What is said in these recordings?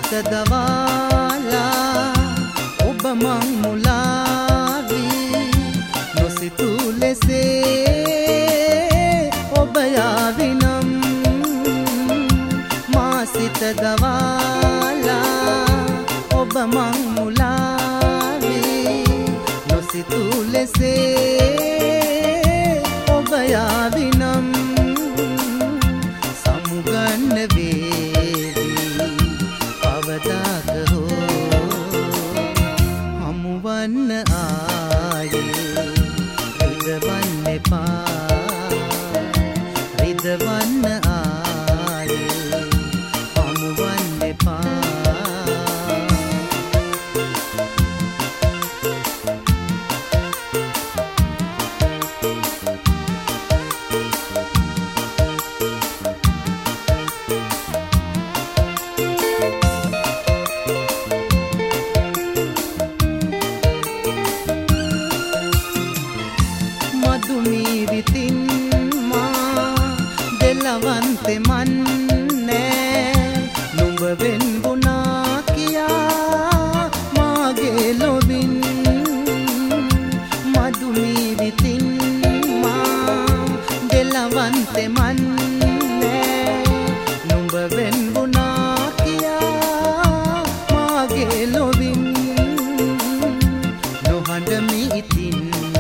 සිත දවාලා ඔබ මං මුලාවී නොසිතූ ලෙසේ ඔබ යාවිනම් මා සිත දවාලා ඔබ මං මුලාවී නොසිතූ ලෙසේ ඔබ යාවිනම් සමුගන්න වේවි කවදාක හෝ හමුවන්න ආයේ රිදවන්න එපා රිදවන්න ආයේ හමුවන්න එපා මදුනීවිතින් මා දෙලවන්තෙ මන්නේ නුඹ වෙන්බුනා කියා මාගේ ලොවින් මදුනීවිතින් මා දෙලවන්තෙ මන්නේ නුඹ වෙන්බුනා කියා මාගේ ලොවින් නොහඬමි ඉතින්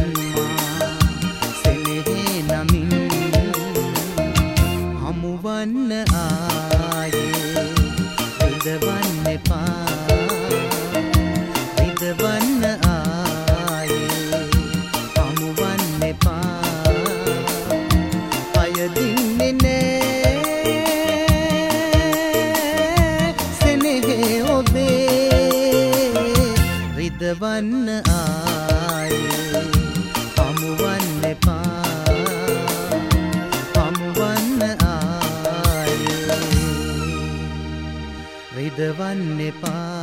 හමුවන්න ආයේ රිදවන්න එපා රිදවන්න ආයේ හමුවන්න එපා අයදින්නේ නෑ සෙනෙහේ ඔබේ රිදවන්න ආයේ හමුවන්න එපා රිදවන්න එපා